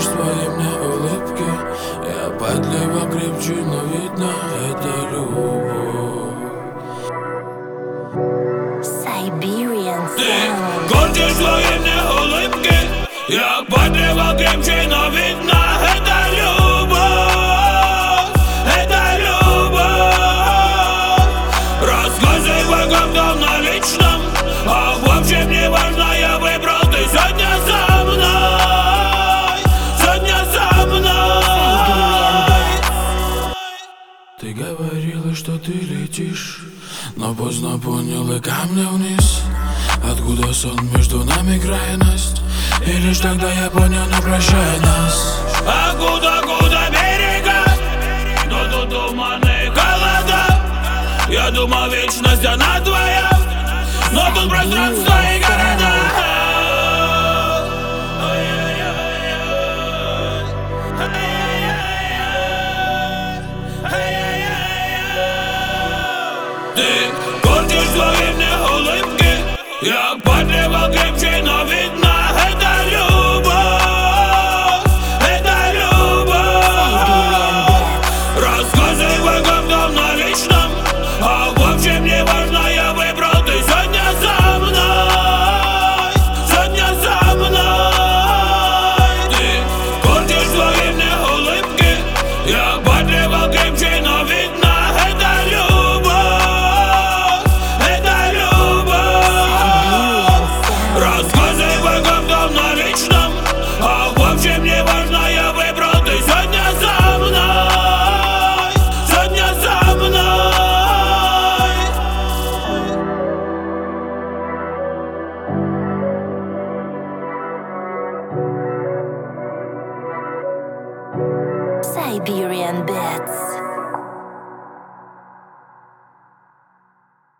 Портишь свои мне улыбки. Я подливо крепчу, но видно, это любовь. Siberian Ты sound. портишь свои мне улыбки. Я подливо крепче, но видно, это любовь. Это любовь. Рассказывай, как там на личном. А в общем не важно, я выбрал, ты сегодня со мной. Сегодня со мной. Ты говорила, что ты летишь, но поздно понял и камня вниз. Откуда сон между нами крайность? И лишь тогда я понял, не прощай нас. Куда берега? Но тут туманы холода. Я думал, вечность она твоя, но тут пространство и города. Ты портишь свои мне улыбки. Я подливал крепче, но видно, это любовь. Это любовь. Рассказывай, как там на личном. А в общем не важно, я выбрал, ты сегодня со мной. Сегодня со мной. Ты портишь свои мне улыбки. Я подливал крепче, но видно, это любовь. Это любовь. Рассказывай, как там на личном. А в общем не важно, я выбрал, ты сегодня со мной. Сегодня со мной. Siberian Bats.